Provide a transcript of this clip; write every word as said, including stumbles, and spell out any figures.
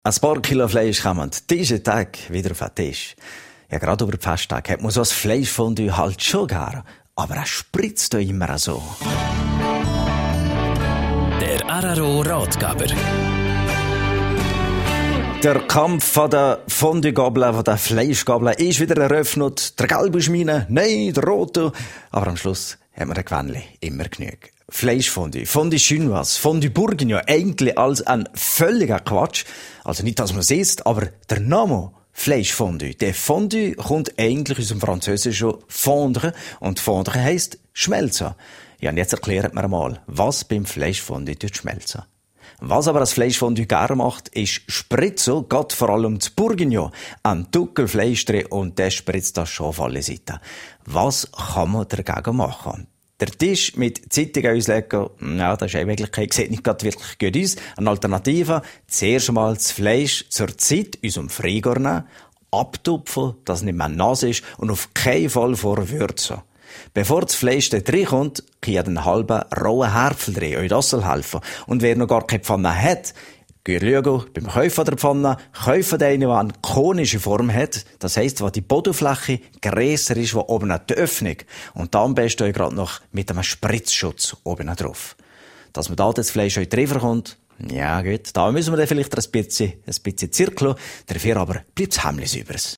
Ein paar Kilo Fleisch kommen diesen Tag wieder auf den Tisch. Ja, gerade über den Festtag hat man so ein Fleischfondue halt schon gern, aber es spritzt doch immer so. Der R R O-Ratgeber. Der Kampf von der Fondue-Gabel, von der Fleischgabel ist wieder eröffnet. Der gelbe ist meine, nein, der rote. Aber am Schluss hat man den Gewännli immer genug. Fleischfondue, Fondue Chinoise, Fondue Bourguignon, eigentlich als ein völliger Quatsch. Also nicht, dass man es isst, aber der Name Fleischfondue. Der Fondue kommt eigentlich aus dem französischen Fondre und Fondre heisst schmelzen. Ja, und jetzt erklärt mir mal, was beim Fleischfondue schmelzen. Was aber das Fleischfondue gerne macht, ist Spritzo, Gott vor allem zu Bourguignon, ein Duckel Fleisch drin und der spritzt das schon auf alle Seiten. Was kann man dagegen machen? Der Tisch mit Zeitung auslegen, ja, das ist eigentlich kein, sieht nicht gerade wirklich gut aus. Eine Alternative, zuerst einmal das Fleisch zur Zeit aus dem Frigor nehmen, abtupfen, dass nicht mehr nass ist und auf keinen Fall vorwürzen. Bevor das Fleisch da reinkommt, kann ich einen halben rohen Härpfel drin, euch das soll helfen. Und wer noch gar keine Pfanne hat, geht schauen, beim Kaufen der Pfanne, kaufen eine, die eine konische Form hat. Das heisst, wo die Bodenfläche grösser ist, wo oben die Öffnung. Und da am besten euch gerade noch mit einem Spritzschutz oben drauf. Dass man da das Fleisch euch drüber kommt, ja gut, da müssen wir dann vielleicht ein bisschen, ein bisschen zirkeln. Dafür aber bleibt es heimlich sauberes.